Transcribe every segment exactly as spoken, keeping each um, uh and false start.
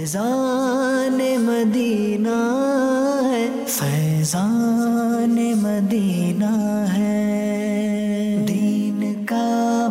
فیضان مدینہ ہے، فیضان مدینہ ہے، دین کا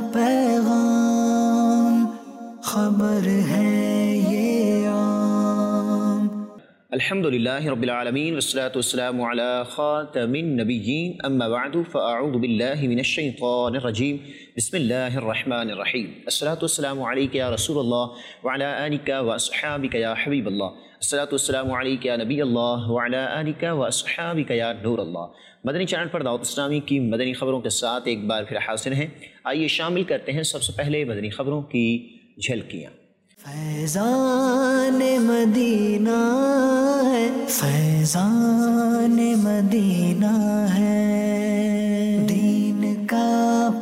پیغام خبر ہے یہ عام۔ الحمدللہ رب العالمین والصلاة والسلام علی خاتم النبیین، اما بعد فاعوذ باللہ من الشیطان الرجیم، بسم اللہ الرحمن الرحیم۔ الصلاة والسلام علیک یا رسول اللہ وعلی آلک واصحابک یا حبیب اللہ، الصلاة والسلام علیک یا نبی اللہ وعلی آلک واصحابک یا نور اللہ۔ مدنی چینل پر دعوت اسلامی کی مدنی خبروں کے ساتھ ایک بار پھر حاضر ہیں۔ آئیے شامل کرتے ہیں سب سے پہلے مدنی خبروں کی جھلکیاں۔ فیضان مدینہ ہے، فیضان مدینہ ہے، دین کا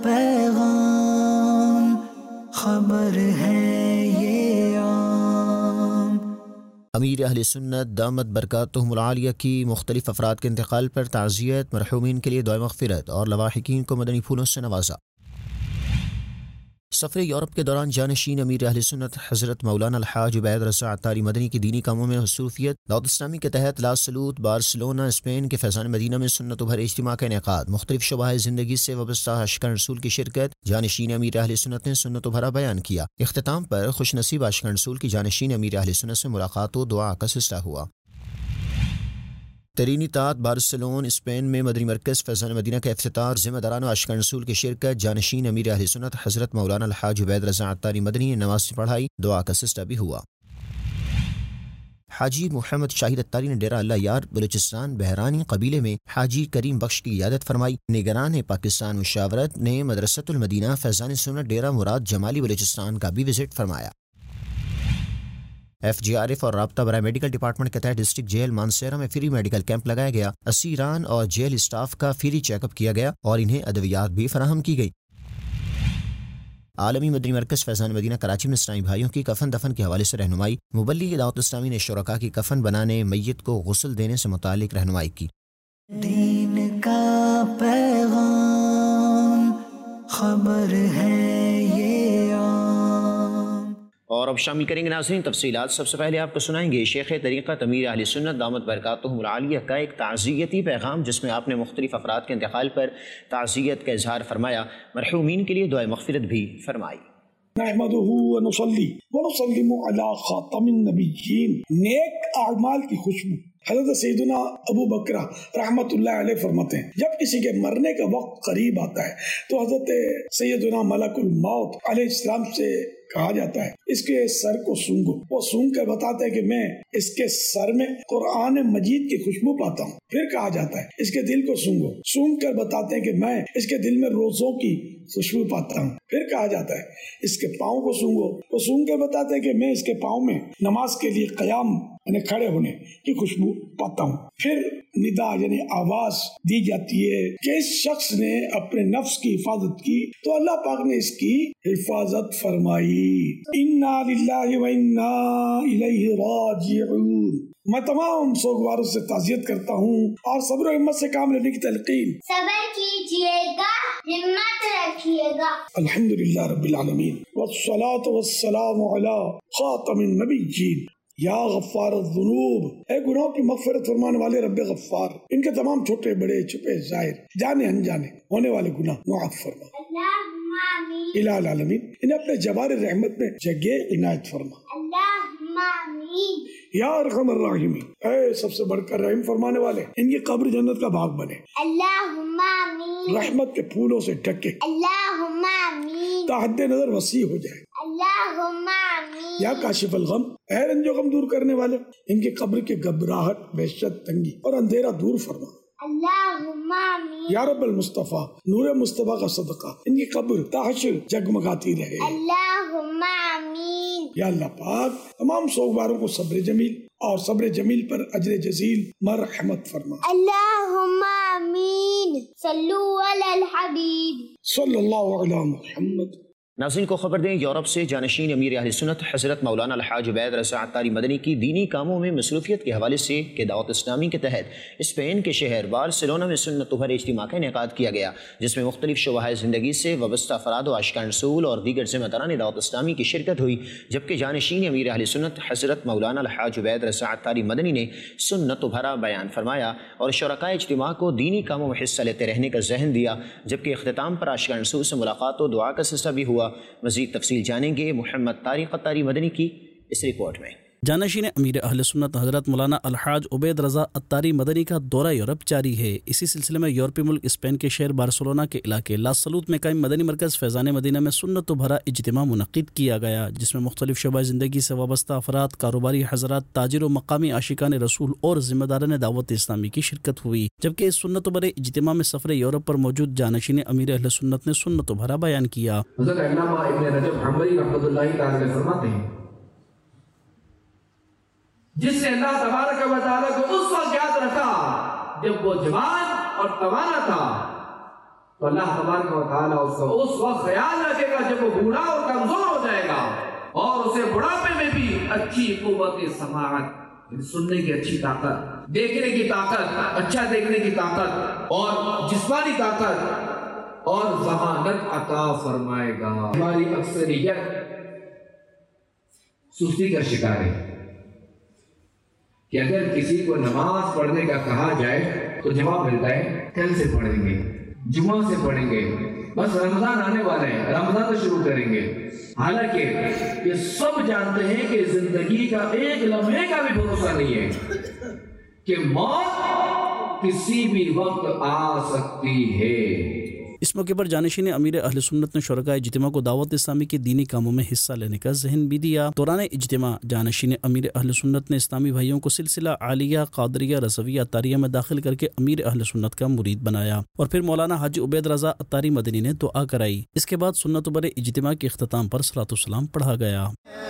پیغام خبر ہے یہ عام۔ امیر اہل سنت دامت برکاتہم العالیہ کی مختلف افراد کے انتقال پر تعزیت، مرحومین کے لیے دعائے مغفرت اور لواحقین کو مدنی پھولوں سے نوازا۔ سفر یورپ کے دوران جانشین امیر اہل سنت حضرت مولانا الحاج عبید رضا عطاری مدنی کی دینی کاموں میں مصروفیت، دعوت اسلامی کے تحت لا سلوت بارسلونا اسپین کے فیضان مدینہ میں سنت و بھر اجتماع کا انعقاد، مختلف شعبۂ زندگی سے وابستہ عاشقان رسول کی شرکت، جانشین امیر اہل سنت نے سنت و بھرا بیان کیا۔ اختتام پر خوش نصیب عاشقان رسول کی جانشین امیر اہل سنت سے ملاقات و دعا کا سلسلہ ہوا۔ ترینیتات بارسلون اسپین میں مدنی مرکز فیضان مدینہ کا افتتاح، ذمہ داران و عاشقان رسول کی شرکت، جانشین امیر اہل سنت حضرت مولانا الحاج عبید رضا عطاری مدنی نے نماز پڑھائی، دعا کا سلسلہ بھی ہوا۔ حاجی محمد شاہد عطاری نے ڈیرہ اللہ یار بلوچستان بحرانی قبیلے میں حاجی کریم بخش کی عیادت فرمائی۔ نگران پاکستان مشاورت نے مدرسۃ المدینہ فیضان سنت ڈیرہ مراد جمالی بلوچستان کا بھی وزٹ فرمایا۔ ایف جی آر ایف اور رابطہ برائے میڈیکل ڈپارٹمنٹ کے تحت ڈسٹرکٹ جیل مانسیرہ میں فری میڈیکل کیمپ لگایا گیا، اسیران اور جیل اسٹاف کا فری چیک اپ کیا گیا اور انہیں ادویات بھی فراہم کی گئی۔ عالمی مدنی مرکز فیضان مدینہ کراچی میں اسلامی بھائیوں کی کفن دفن کے حوالے سے رہنمائی، مبلغ دعوت اسلامی نے شرکاء کی کفن بنانے، میت کو غسل دینے سے متعلق رہنمائی کی۔ دین کا پیغام خبر ہے یہ عام۔ اور اب شامل کریں گے ناظرین تفصیلات۔ سب سے پہلے آپ کو سنائیں گے شیخ طریقہ امیر اہل سنت دامت برکاتہم العالیہ کا ایک تعزیتی پیغام، جس میں آپ نے مختلف افراد کے انتقال پر تعزیت کا اظہار فرمایا، مرحومین کے لیے دعائے مغفرت بھی فرمائی۔ نحمدہ ونصلی ونسلم علی خاتم النبیین۔ نیک اعمال کی خوشبو حضرت سیدنا ابو بکرہ رحمت اللہ علیہ فرماتے ہیں، جب کسی کے مرنے کا وقت قریب آتا ہے تو حضرت سیدنا ملک الموت علیہ السلام سے کہا جاتا ہے اس کے سر کو سونگو۔ وہ سونگ کر بتاتا ہے کہ میں اس کے سر میں قرآن مجید کی خوشبو پاتا ہوں۔ پھر کہا جاتا ہے اس کے دل کو سونگو۔ سونگ کر بتاتے ہیں کہ میں اس کے دل میں روزوں کی خوشبو پاتا ہوں۔ پھر کہا جاتا ہے اس کے پاؤں کو سونگو۔ وہ سونگ کر بتاتے ہیں کہ میں اس کے پاؤں میں نماز کے لیے قیام یعنی کھڑے ہونے کی خوشبو پاتا ہوں۔ پھر ندا یعنی آواز دی جاتی ہے کہ اس شخص نے اپنے نفس کی حفاظت کی تو اللہ پاک نے اس کی حفاظت فرمائی۔ انا للہ و انا الیہ راجعون۔ میں تمام سوگواروں سے تعزیت کرتا ہوں اور صبر و ہمت سے کام لینے کی تلقین۔ صبر کیجئے گا، ہمت رکھیے گا۔ الحمدللہ رب العالمین والصلاة والسلام علی خاتم النبیین۔ یا غفار الذنوب، اے گناہوں کی مغفرت فرمانے والے رب غفار، ان کے تمام چھوٹے بڑے چھپے ظاہر جانے انجانے ہونے والے گناہ معاف فرما۔ اللہم آمین۔ الہ العالمین انہیں اپنے جبار رحمت میں جگہ عنایت فرما۔ اللہم آمین۔ یا ارحم الراحمین، اے سب سے بڑھ کر رحم فرمانے والے، ان کی قبر جنت کا باغ بنے، اللہم آمین۔ رحمت کے پھولوں سے ڈھکے، اللہم آمین۔ تا حد نظر وسیع ہو جائے۔ اللہم آمین۔ یا کاشف الغم، اے رنج و غم دور کرنے والے، ان کی قبر کی گھبراہٹ، وحشت، تنگی اور اندھیرا دور فرما۔ اللہم آمین۔ یا رب المصطفیٰ، نور مصطفیٰ کا صدقہ ان کی قبر تا حشر جگمگاتی رہے۔ اللہم آمین۔ یا اللہ پاک تمام سوگواروں کو صبر جمیل اور صبر جمیل پر اجر جزیل مرحمت فرما۔ اللہم آمین۔ صلو علی الحبیب صلی اللہ علی محمد ناظرین کو خبر دیں، یورپ سے جانشین امیر اہل سنت حضرت مولانا الحاج عبید رضا عطاری مدنی کی دینی کاموں میں مصروفیت کے حوالے سے کہ دعوت اسلامی کے تحت اسپین کے شہر بارسلونا میں سنت بھر اجتماع کا انعقاد کیا گیا، جس میں مختلف شعبۂ زندگی سے وابستہ افراد و عاشقان رسول اور دیگر ذمہ داران دعوت اسلامی کی شرکت ہوئی، جبکہ جانشین امیر اہل سنت حضرت مولانا الحاج عبید رضا عطاری مدنی نے سنت بھرا بیان فرمایا اور شرکائے اجتماع کو دینی کاموں میں حصہ لیتے رہنے کا ذہن دیا، جبکہ اختتام پر عاشقان رسول سے ملاقات و دعا کا سلسلہ بھی ہوا۔ مزید تفصیل جانیں گے محمد طارق عطاری مدنی کی اس رپورٹ میں۔ جانشین امیر اہل سنت حضرت مولانا الحاج عبید رضا عطاری مدنی کا دورہ یورپ جاری ہے۔ اسی سلسلے میں یورپی ملک اسپین کے شہر بارسلونا کے علاقے لا سلوط میں قائم مدنی مرکز فیضان مدینہ میں سنت و بھرا اجتماع منعقد کیا گیا، جس میں مختلف شعبۂ زندگی سے وابستہ افراد، کاروباری حضرات، تاجر و مقامی عاشقان رسول اور ذمہ داران دعوت اسلامی کی شرکت ہوئی، جبکہ اس سنت و بھرے اجتماع میں سفر یورپ پر موجود جانشین امیر اہل سنت نے سنت و بھرا بیان کیا۔ حضرت علامہ ابن رجب حنبلی رحمۃ اللہ تعالی فرماتے ہیں، جس نے اللہ تبارک و تعالیٰ کو اس وقت یاد رکھا جب وہ جوان اور توانا تھا، تو اللہ تبارک و تعالیٰ اس کو اس وقت خیال رکھے گا جب وہ بوڑھا اور کمزور ہو جائے گا، اور اسے بڑھاپے میں بھی اچھی قوت سماعت، سننے کی اچھی طاقت، دیکھنے کی طاقت، اچھا دیکھنے کی طاقت اور جسمانی طاقت اور ذہانت عطا فرمائے گا۔ ہماری اکثریت سستی کا شکار ہے کہ اگر کسی کو نماز پڑھنے کا کہا جائے تو جواب ملتا ہے کل سے پڑھیں گے، جمعہ سے پڑھیں گے، بس رمضان آنے والے ہیں، رمضان سے شروع کریں گے۔ حالانکہ یہ سب جانتے ہیں کہ زندگی کا ایک لمحے کا بھی بھروسہ نہیں ہے، کہ موت کسی بھی وقت آ سکتی ہے۔ اس موقع پر جانشین امیر اہل سنت نے شرکاء اجتماع کو دعوت اسلامی کے دینی کاموں میں حصہ لینے کا ذہن بھی دیا۔ دوران اجتماع جانشین امیر اہل سنت نے اسلامی بھائیوں کو سلسلہ عالیہ، قادریہ، رضویہ، عطاریہ میں داخل کر کے امیر اہل سنت کا مرید بنایا، اور پھر مولانا حاجی عبید رضا عطاری مدنی نے دعا کرائی۔ اس کے بعد سنت و بھرے اجتماع کے اختتام پر صلاۃ والسلام پڑھا گیا۔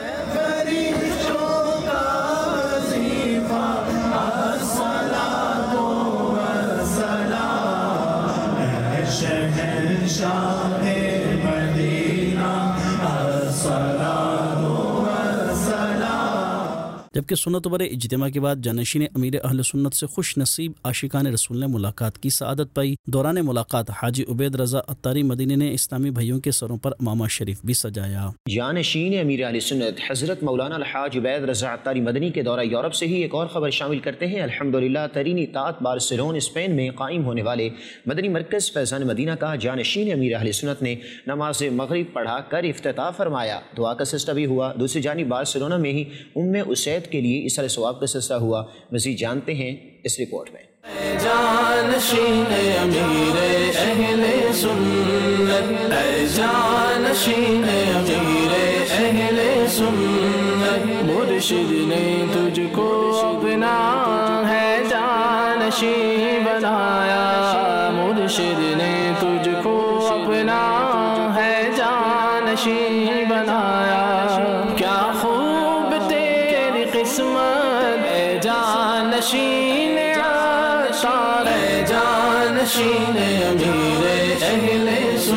جبکہ سنت و بھرے اجتماع کے بعد جانشین امیر اہل سنت سے خوش نصیب عاشقان رسول نے ملاقات کی سعادت پائی۔ دوران ملاقات حاجی عبید رضا عطاری مدنی نے اسلامی بھائیوں کے سروں پر امامہ شریف بھی سجایا۔ جانشین امیر اہل سنت حضرت مولانا الحاج عبید رضا عطاری مدنی کے دورہ یورپ سے ہی ایک اور خبر شامل کرتے ہیں۔ الحمدللہ ترین اطاعت بارسلون اسپین میں قائم ہونے والے مدنی مرکز فیضان مدینہ کا جانشین امیر اہل سنت نے نماز مغرب پڑھا کر افتتاح فرمایا، دعا کا سلسلہ بھی ہوا۔ دوسری جانب بارسلونا میں ہی ام اسید کے لیے اصال ثواب کا سلسلہ ہوا۔ مزید جانتے ہیں اس رپورٹ میں۔ جانشین امیر اہل سنت، اے جانشین امیر اہل سنت، مرشد نے تجھ کو اپنا ہے جانشین بنایا، مرشد نے تجھ کو اپنا ہے جانشین بنایا، کیا خوب تیری قسمت اے جانشین عطار، اے جانشین امیر اہل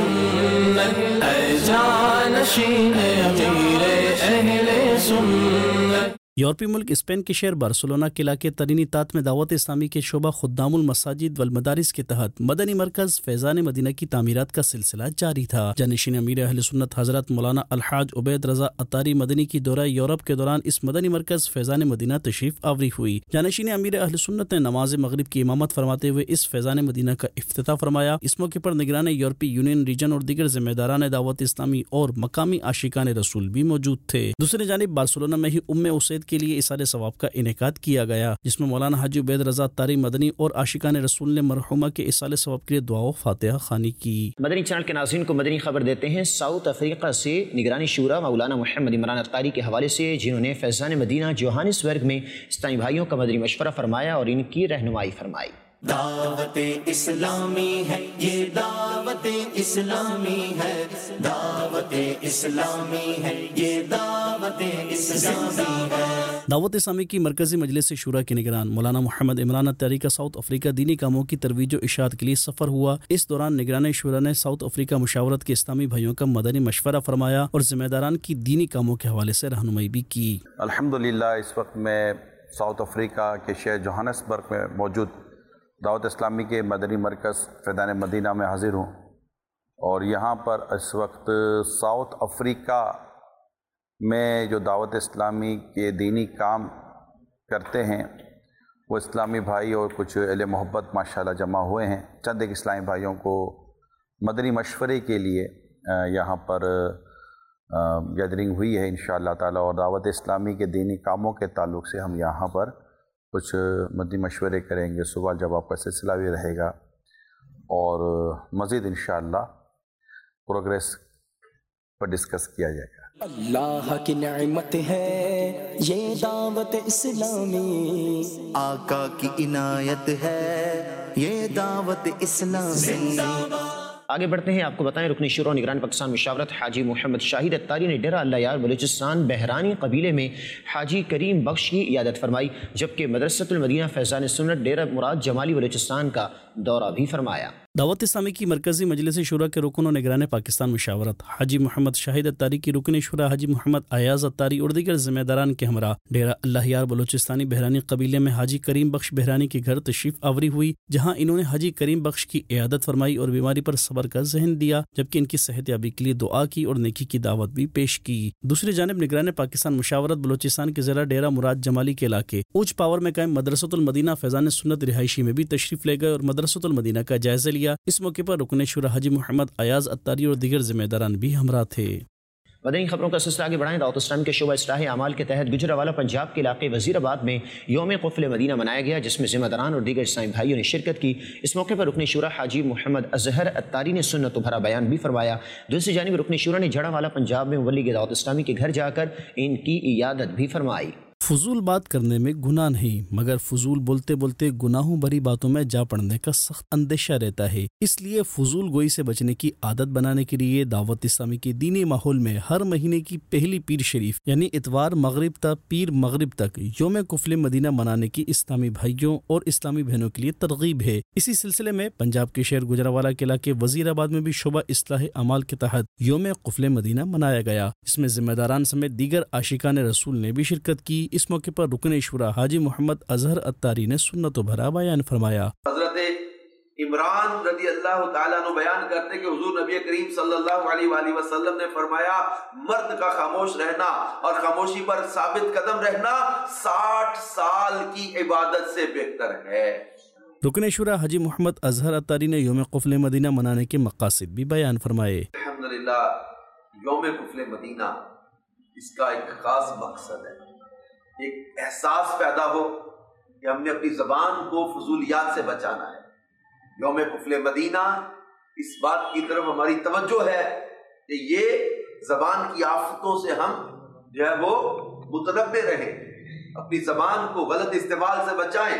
سنت، اے جانشین امیر اہل سنت۔ یورپی ملک اسپین کے شہر بارسلونا کے علاقے ترین اطاعت میں دعوت اسلامی کے شعبہ خدام المساجد والمدارس کے تحت مدنی مرکز فیضان مدینہ کی تعمیرات کا سلسلہ جاری تھا۔ جانشین امیر اہل سنت حضرت مولانا الحاج عبید رضا عطاری مدنی کی دورہ یورپ کے دوران اس مدنی مرکز فیضان مدینہ تشریف آوری ہوئی۔ جانشین امیر اہل سنت نے نماز مغرب کی امامت فرماتے ہوئے اس فیضان مدینہ کا افتتاح فرمایا۔ اس موقع پر نگران یورپی یونین ریجن اور دیگر ذمہ داران دعوت اسلامی اور مقامی عاشقان رسول بھی موجود تھے۔ دوسری جانب بارسلونا میں ہی ام اسید کے لیے اصال ثواب کا انعقاد کیا گیا، جس میں مولانا حاجی عبید رضا عطاری مدنی اور عاشقان رسول نے مرحومہ کے اصال ثواب کے لیے دعا و فاتحہ خوانی کی۔ مدنی چینل کے ناظرین کو مدنی خبر دیتے ہیں ساؤتھ افریقہ سے نگرانی شورا مولانا محمد عمران عطاری کے حوالے سے، جنہوں نے فیضان مدینہ جوہانسبرگ میں اسلامی بھائیوں کا مدنی مشورہ فرمایا اور ان کی رہنمائی فرمائی۔ دعوت اسلامی ہے یہ، دعوت اسلامی ہے، دعوت اسلامی ہے یہ، دعوت اسلامی ہے۔ دعوت اسلامی کی مرکزی مجلس شورا کے نگران مولانا محمد عمران اتاری کا ساؤتھ افریقہ دینی کاموں کی ترویج و اشاعت کے لیے سفر ہوا۔ اس دوران نگران شورا نے ساؤتھ افریقہ مشاورت کے اسلامی بھائیوں کا مدنی مشورہ فرمایا اور ذمہ داران کی دینی کاموں کے حوالے سے رہنمائی بھی کی۔ الحمدللہ اس وقت میں ساؤتھ افریقہ کے شہر جوہانسبرگ میں موجود دعوت اسلامی کے مدنی مرکز فیضان مدینہ میں حاضر ہوں، اور یہاں پر اس وقت ساؤتھ افریقہ میں جو دعوت اسلامی کے دینی کام کرتے ہیں وہ اسلامی بھائی اور کچھ اہل محبت ماشاءاللہ جمع ہوئے ہیں۔ چند ایک اسلامی بھائیوں کو مدنی مشورے کے لیے یہاں پر گیدرنگ ہوئی ہے انشاءاللہ تعالی، اور دعوت اسلامی کے دینی کاموں کے تعلق سے ہم یہاں پر کچھ مدنی مشورے کریں گے۔ سوال جواب کا سلسلہ بھی رہے گا اور مزید انشاءاللہ پروگریس پر ڈسکس کیا جائے گا۔ اللہ کی نعمت ہے یہ دعوت اسلامی، آقا کی عنایت ہے یہ دعوت اسلامی۔ آگے بڑھتے ہیں، آپ کو بتائیں رکن شورا نگران پاکستان مشاورت حاجی محمد شاہد اتاری نے ڈیرہ اللہ یار بلوچستان بحرانی قبیلے میں حاجی کریم بخش کی عیادت فرمائی، جبکہ مدرسۃ المدینہ فیضان سنت ڈیرہ مراد جمالی بلوچستان کا دورہ بھی فرمایا۔ دعوت اسلامی کی مرکزی مجلس شورا کے رکن و نگران پاکستان مشاورت حاجی محمد شاہد اتاری کی رکن شورا حاجی محمد ایاز اتاری اور دیگر ذمہ داران کے ہمراہ ڈیرہ اللہ یار بلوچستانی بحرانی قبیلے میں حاجی کریم بخش بحرانی کے گھر تشریف آوری ہوئی، جہاں انہوں نے حاجی کریم بخش کی عیادت فرمائی اور بیماری پر صبر کا ذہن دیا، جبکہ ان کی صحت یابی کے لیے دعا کی اور نیکی کی دعوت بھی پیش کی۔ دوسری جانب نگران پاکستان مشاورت بلوچستان کے ضلع ڈیرہ مراد جمالی کے علاقے اوچ پاور میں قائم مدرسۃ المدینہ فیضان سنت رہائشی میں بھی تشریف لے گئے اور مدرسۃ المدینہ کا جائزہ لیا۔ اس موقع پر رکن شورا حاجی محمد ایاز اتاری اور دیگر ذمہ داران بھی ہمراہ تھے۔ مدنی خبروں کا سلسلہ آگے بڑھائیں۔ دعوت اسلامی کے شعبہ اصلاح اعمال کے تحت گجرانوالہ پنجاب کے علاقے وزیر آباد میں یوم قفل مدینہ منایا گیا، جس میں ذمہ داران اور دیگر اسلامی بھائیوں نے شرکت کی۔ اس موقع پر رکن شورا حاجی محمد اظہر اتاری نے سنت و بھرا بیان بھی فرمایا۔ دوسری جانب رکن شورا نے جڑانوالہ پنجاب میں مبلغ دعوت اسلامی کے گھر جا کر ان کی عیادت بھی فرمائی۔ فضول بات کرنے میں گناہ نہیں، مگر فضول بولتے بولتے گناہوں بھری باتوں میں جا پڑنے کا سخت اندیشہ رہتا ہے۔ اس لیے فضول گوئی سے بچنے کی عادت بنانے کے لیے دعوت اسلامی کے دینی ماحول میں ہر مہینے کی پہلی پیر شریف یعنی اتوار مغرب تا پیر مغرب تک یوم قفل مدینہ منانے کی اسلامی بھائیوں اور اسلامی بہنوں کے لیے ترغیب ہے۔ اسی سلسلے میں پنجاب کے شہر گجرانوالہ کے علاقے وزیر آباد میں بھی شعبہ اصلاح اعمال کے تحت یوم قفل مدینہ منایا گیا۔ اس میں ذمہ داران سمیت دیگر عاشقان رسول نے بھی شرکت کی۔ اس موقع پر رکن شورا حاجی محمد اظہر اتاری نے سنت و بھرا بیان فرمایا۔ حضرت عمران رضی اللہ تعالیٰ عنہ بیان کرتے کہ حضور نبی کریم صلی اللہ علیہ وآلہ وسلم نے فرمایا مرد کا خاموش رہنا اور خاموشی پر ثابت قدم رہنا ساٹھ سال کی عبادت سے بہتر ہے۔ رکن شورا حاجی محمد اظہر اتاری نے یوم قفل مدینہ منانے کے مقاصد بھی بیان فرمائے۔ الحمدللہ یوم قفل مدینہ اس کا ایک خاص مقصد ہے، ایک احساس پیدا ہو کہ ہم نے اپنی زبان کو فضولیات سے بچانا ہے۔ یوم قفل مدینہ اس بات کی طرف ہماری توجہ ہے کہ یہ زبان کی آفتوں سے ہم جو ہے وہ متنبع رہیں، اپنی زبان کو غلط استعمال سے بچائیں،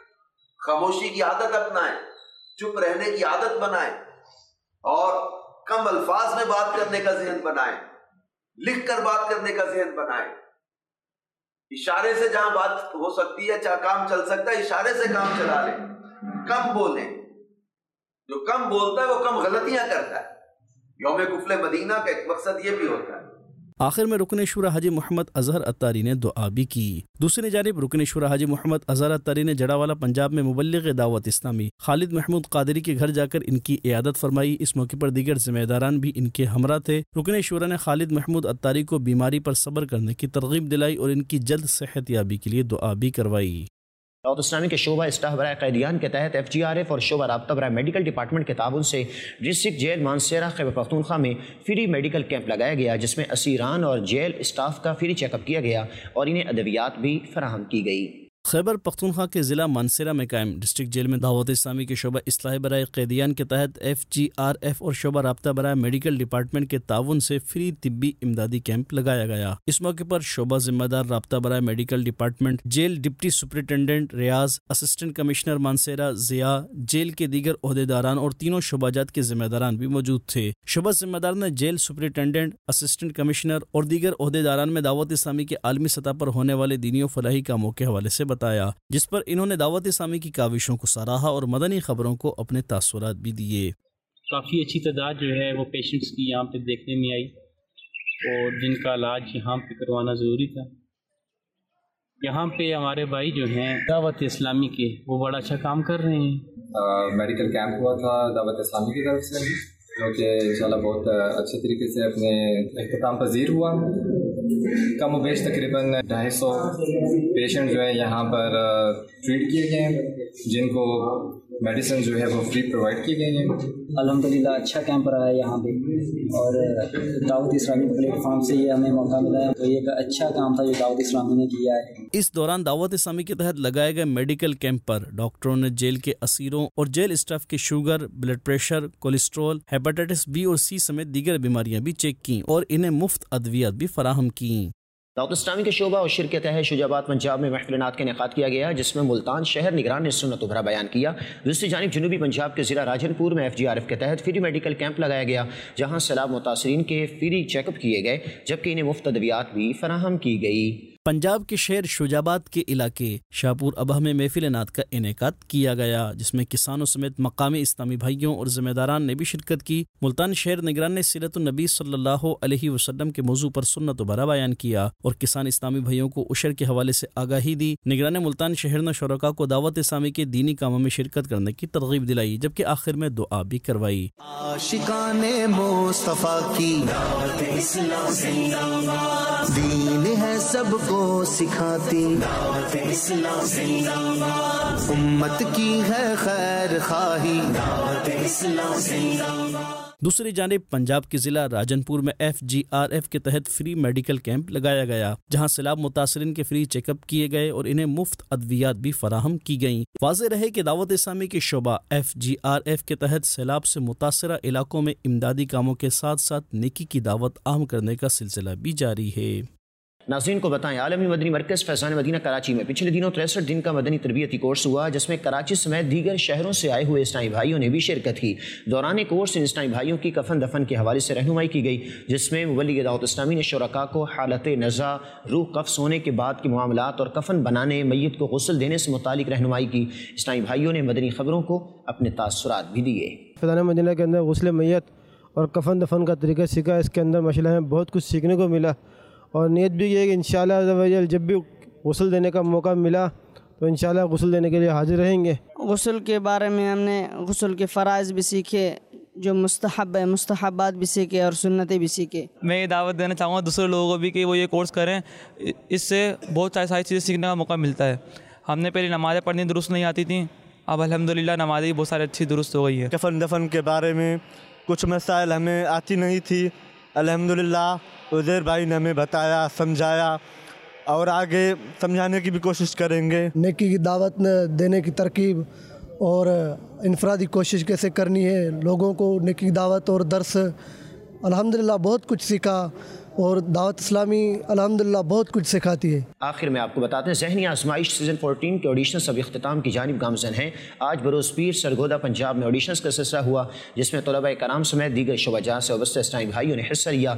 خاموشی کی عادت اپنائیں، چپ رہنے کی عادت بنائیں اور کم الفاظ میں بات کرنے کا ذہن بنائیں، لکھ کر بات کرنے کا ذہن بنائیں، اشارے سے جہاں بات ہو سکتی ہے جہاں کام چل سکتا ہے اشارے سے کام چلا لیں، کم بولیں، جو کم بولتا ہے وہ کم غلطیاں کرتا ہے۔ یوم قفل مدینہ کا ایک مقصد یہ بھی ہوتا ہے۔ آخر میں رکن شورا حاجی محمد اظہر اتاری نے دعا بھی کی۔ دوسری جانب رکن شورا حاجی محمد اظہر اتاری نے جڑانوالہ پنجاب میں مبلغ دعوت اسلامی خالد محمود قادری کے گھر جا کر ان کی عیادت فرمائی۔ اس موقع پر دیگر ذمہ داران بھی ان کے ہمراہ تھے۔ رکن شورا نے خالد محمود اتاری کو بیماری پر صبر کرنے کی ترغیب دلائی اور ان کی جلد صحت یابی کے لیے دعا بھی کروائی۔ دعوت اسلامی کے شعبہ اصلاح برائے قیدیان کے تحت ایف جی آر ایف اور شعبہ رابطہ برائے میڈیکل ڈپارٹمنٹ کے تعاون سے ڈسٹرکٹ جیل مانسیرہ خیبر پختونخوا میں فری میڈیکل کیمپ لگایا گیا، جس میں اسیران اور جیل اسٹاف کا فری چیک اپ کیا گیا اور انہیں ادویات بھی فراہم کی گئی۔ خیبر پختونخوا کے ضلع مانسیرہ میں قائم ڈسٹرکٹ جیل میں دعوت اسلامی کے شعبہ اصلاح برائے قیدیان کے تحت ایف جی آر ایف اور شعبہ رابطہ برائے میڈیکل ڈپارٹمنٹ کے تعاون سے فری طبی امدادی کیمپ لگایا گیا۔ اس موقع پر شعبہ ذمہ دار رابطہ برائے medical department, jail deputy superintendent Riaz, assistant commissioner Mansehra Zia, jail کے دیگر عہدیداران اور تینوں شعبہ جات کے ذمہ داران بھی موجود تھے۔ شعبہ ذمہ دار نے جیل سپرنٹینڈنٹ، اسسٹنٹ کمشنر اور دیگر عہدیداران میں دعوت اسلامی کے عالمی سطح پر ہونے والے دینی و فلاحی کاموں کے حوالے سے بتایا، جس پر انہوں نے دعوت اسلامی کی کاوشوں کو سراہا اور مدنی خبروں کو اپنے تاثرات بھی دیے۔ کافی اچھی تعداد جو ہے وہ پیشنٹس کی یہاں پہ دیکھنے میں آئی اور جن کا علاج یہاں پہ کروانا ضروری تھا۔ یہاں پہ ہمارے بھائی جو ہیں دعوت اسلامی کے وہ بڑا اچھا کام کر رہے ہیں۔ میڈیکل کیمپ ہوا تھا دعوت اسلامی کی طرف سے جو کہ انشاءاللہ بہت اچھے طریقے سے اپنے اختتام پذیر ہوا۔ کم و بیش تقریباً ڈھائی سو پیشنٹ جو ہے یہاں پر ٹریٹ کیے گئے ہیں، جن کو میڈیسن جو ہے وہ فری پرووائڈ کی گئی ہیں۔ الحمدللہ اچھا کیمپ رہا ہے یہاں پہ اور دعوت اسلامی پلیٹ فارم سے یہ ہمیں موقع ملا ہے، تو یہ ایک اچھا کام تھا جو دعوت اسلامی نے کیا ہے۔ اس دوران دعوت اسلامی کے تحت لگائے گئے میڈیکل کیمپ پر ڈاکٹروں نے جیل کے اسیروں اور جیل اسٹاف کے sugar, blood pressure, cholesterol, hepatitis B اور سی سمیت دیگر بیماریاں بھی چیک کیں اور انہیں مفت ادویات بھی فراہم کیں۔ دعوت اسلامی کے شعبہ اور شرکت تحت شجاع آباد پنجاب میں محفل نعت کا انعقاد کیا گیا، جس میں ملتان شہر نگران نے سنت و بھرا بیان کیا۔ دوسری جانب جنوبی پنجاب کے ضلع راجن پور میں ایف جی آر ایف کے تحت فری میڈیکل کیمپ لگایا گیا، جہاں سیلاب متاثرین کے فری چیک اپ کیے گئے، جبکہ انہیں مفت ادویات بھی فراہم کی گئی۔ پنجاب کے شہر شجاع آباد کے علاقے شاہپور ابہ میں محفل نعت کا انعقاد کیا گیا، جس میں کسانوں سمیت مقامی اسلامی بھائیوں اور ذمہ داران نے بھی شرکت کی۔ ملتان شہر نگران نے سیرت النبی صلی اللہ علیہ وسلم کے موضوع پر سنت و بھرا بیان کیا اور کسان اسلامی بھائیوں کو عشر کے حوالے سے آگاہی دی۔ نگران ملتان شہر نے شرکاء کو دعوت اسلامی کے دینی کاموں میں شرکت کرنے کی ترغیب دلائی، جبکہ آخر میں دعا بھی کروائی۔ عاشقان مصطفیٰ کی دعوت اسلام زندہ باد، دین ہے سب کو سکھاتی دعوت اسلام زندہ باد، امت کی ہے خیر خواہی دعوت اسلام زندہ باد۔ دوسری جانب پنجاب کے ضلع راجن پور میں ایف جی آر ایف کے تحت فری میڈیکل کیمپ لگایا گیا، جہاں سیلاب متاثرین کے فری چیک اپ کیے گئے اور انہیں مفت ادویات بھی فراہم کی گئیں۔ واضح رہے کہ دعوت اسلامی کے شعبہ ایف جی آر ایف کے تحت سیلاب سے متاثرہ علاقوں میں امدادی کاموں کے ساتھ ساتھ نیکی کی دعوت عام کرنے کا سلسلہ بھی جاری ہے۔ ناظرین کو بتائیں، عالمی مدنی مرکز فیضان مدینہ کراچی میں پچھلے دنوں تریسٹھ دن کا مدنی تربیتی کورس ہوا، جس میں کراچی سمیت دیگر شہروں سے آئے ہوئے اسلامی بھائیوں نے بھی شرکت کی۔ دوران کورس ان اسلامی بھائیوں کی کفن دفن کے حوالے سے رہنمائی کی گئی، جس میں مبلغ دعوت اسلامی نے شرکاء کو حالت نزا، روح قفس ہونے کے بعد کے معاملات اور کفن بنانے، میت کو غسل دینے سے متعلق رہنمائی کی۔ اسلامی بھائیوں نے مدنی خبروں کو اپنے تاثرات بھی دیے۔ فیضان مدینہ کے اندر غسل میت اور کفن دفن کا طریقہ سیکھا، اس کے اندر ماشاءاللہ ہمیں بہت کچھ سیکھنے کو ملا اور نیت بھی یہ کہ انشاءاللہ عز و جل جب بھی غسل دینے کا موقع ملا تو انشاءاللہ غسل دینے کے لیے حاضر رہیں گے۔ غسل کے بارے میں ہم نے غسل کے فرائض بھی سیکھے، جو مستحب ہے مستحبات بھی سیکھے اور سنتیں بھی سیکھے۔ میں یہ دعوت دینا چاہوں گا دوسرے لوگوں کو بھی کہ وہ یہ کورس کریں، اس سے بہت ساری چیزیں سیکھنے کا موقع ملتا ہے۔ ہم نے پہلے نمازیں پڑھنی درست نہیں آتی تھیں، اب الحمدللہ نمازیں بہت ساری اچھی درست ہو گئی ہے۔ کفن دفن کے بارے میں کچھ مسائل ہمیں آتی نہیں تھی، الحمدللہ عزیر بھائی نے ہمیں بتایا، سمجھایا اور آگے سمجھانے کی بھی کوشش کریں گے۔ نیکی کی دعوت دینے کی ترکیب اور انفرادی کوشش کیسے کرنی ہے، لوگوں کو نیکی کی دعوت اور درس، الحمدللہ بہت کچھ سیکھا اور دعوت اسلامی الحمدللہ بہت کچھ سکھاتی ہے۔ آخر میں آپ کو بتاتے ہیں ذہنی آزمائش سیزن چودہ کے آڈیشنز اب اختتام کی جانب گامزن ہیں۔ آج بروز پیر سرگودا پنجاب میں آڈیشنز کا سلسلہ ہوا، جس میں طلباء کرام سمیت دیگر شعبہ جات سے وابستہ اسلامی بھائیوں نے حصہ لیا۔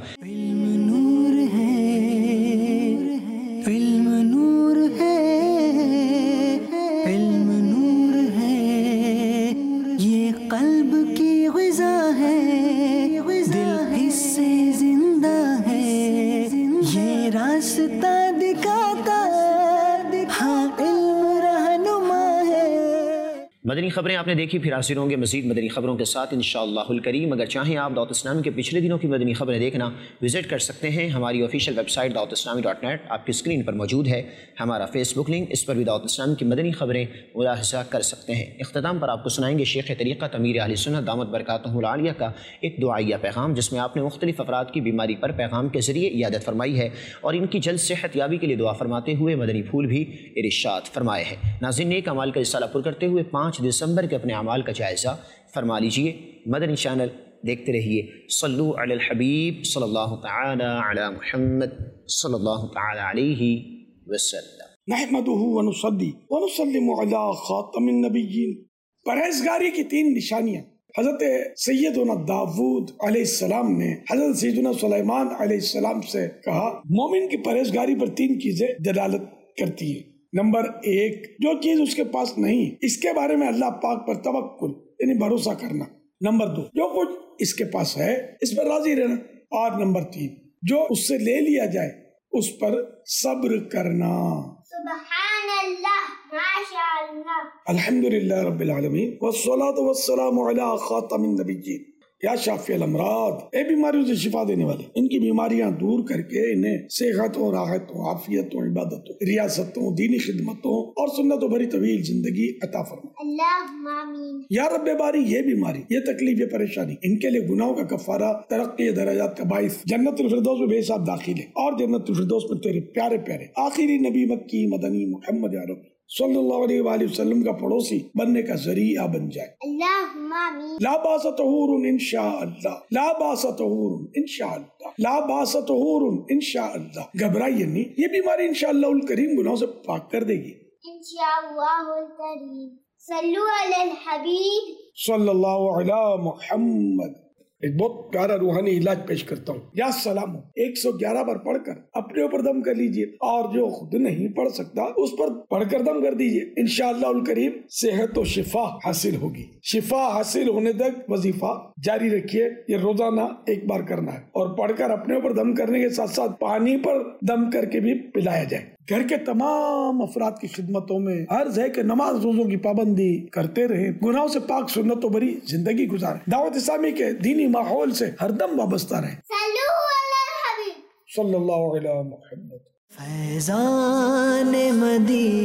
مدنی خبریں آپ نے دیکھی، پھر حاضر ہوں گے مزید مدنی خبروں کے ساتھ انشاءاللہ الکریم۔ اگر چاہیں آپ دعوت اسلامی کے پچھلے دنوں کی مدنی خبریں دیکھنا وزٹ کر سکتے ہیں۔ ہماری آفیشیل ویب سائٹ دعوت اسلامی ڈاٹ نیٹ آپ کی اسکرین پر موجود ہے۔ ہمارا فیس بک لنک، اس پر بھی دعوت اسلامی کی مدنی خبریں ملاحظہ کر سکتے ہیں۔ اختتام پر آپ کو سنائیں گے شیخ طریقت امیر اہل سنت دامت برکاتہ العالیہ کا ایک دعائیہ پیغام، جس میں آپ نے مختلف افراد کی بیماری پر پیغام کے ذریعے عیادت فرمائی ہے اور ان کی جلد صحت یابی کے لیے دعا فرماتے ہوئے مدنی پھول بھی ارشاد فرمائے ہیں۔ ناظرین، نیک اعمال کا رسالہ پر کرتے ہوئے پانچ دسمبر کے اپنے اعمال کا جائزہ فرما لیجئے۔ مدنی چینل دیکھتے رہیے۔ صلو علی الحبیب صلی اللہ تعالی علی محمد صلی اللہ تعالی علیہ وسلم۔ نحمدہ ونصلی ونسلم علی خاتم النبیین۔ پرہیزگاری کی تین نشانیاں۔ حضرت سیدنا داود علیہ السلام نے حضرت سیدنا سلیمان علیہ السلام سے کہا، مومن کی پرہیزگاری پر تین چیزیں دلالت کرتی ہیں۔ نمبر ایک، جو چیز اس کے پاس نہیں اس کے بارے میں اللہ پاک پر توکل یعنی بھروسہ کرنا۔ نمبر دو، جو کچھ اس کے پاس ہے اس پر راضی رہنا۔ اور نمبر تین، جو اس سے لے لیا جائے اس پر صبر کرنا۔ سبحان اللہ، ماشاء اللہ، الحمدللہ رب العالمین، والصلاة والسلام علی خاتم النبیین۔ یا شافی الامراض، اے بیماریوں سے شفا دینے والے، ان کی بیماریاں دور کر کے انہیں صحتوں، راحتوں، عافیتوں، عبادتوں، ریاستوں، دینی خدمتوں اور سنتوں بھری طویل زندگی عطا فرما۔ اللہم آمین۔ یا رب باری، یہ بیماری، یہ تکلیف، یہ پریشانی، ان کے لیے گناہوں کا کفارہ، ترقی درجات کا باعث، جنت الفردوس میں بے حساب داخل ہے اور جنت الفردوس میں تیرے پیارے پیارے آخری نبی مکی مدنی محمد عرب صلی اللہ علیہ وآلہ وسلم کا پڑوسی بننے کا ذریعہ بن جائے۔ اللہم آمین۔ لا باس طہور انشاءاللہ، لا باس طہور انشاءاللہ، لا باس طہور انشاءاللہ۔ گھبرائیے نہیں، یہ بیماری انشاءاللہ الکریم گناہوں سے پاک کر دے گی۔ انشاءاللہ الکریم۔ صلو علی الحبیب صلی اللہ علی محمد۔ ایک بہت پیارا روحانی علاج پیش کرتا ہوں۔ یا سلام ایک سو گیارہ بار پڑھ کر اپنے اوپر دم کر لیجئے، اور جو خود نہیں پڑھ سکتا اس پر پڑھ کر دم کر دیجئے۔ انشاءاللہ الکریم صحت و شفا حاصل ہوگی۔ شفا حاصل ہونے تک وظیفہ جاری رکھیے، یہ روزانہ ایک بار کرنا ہے، اور پڑھ کر اپنے اوپر دم کرنے کے ساتھ ساتھ پانی پر دم کر کے بھی پلایا جائے۔ گھر کے تمام افراد کی خدمتوں میں عرض ہے کہ نماز روزوں کی پابندی کرتے رہیں، گناہوں سے پاک سنتوں بری زندگی گزاریں، دعوت اسلامی کے دینی ماحول سے ہر دم وابستہ رہیں۔ صلو علی الحبیب صلی اللہ علیہ محمد۔ فیضان مدینہ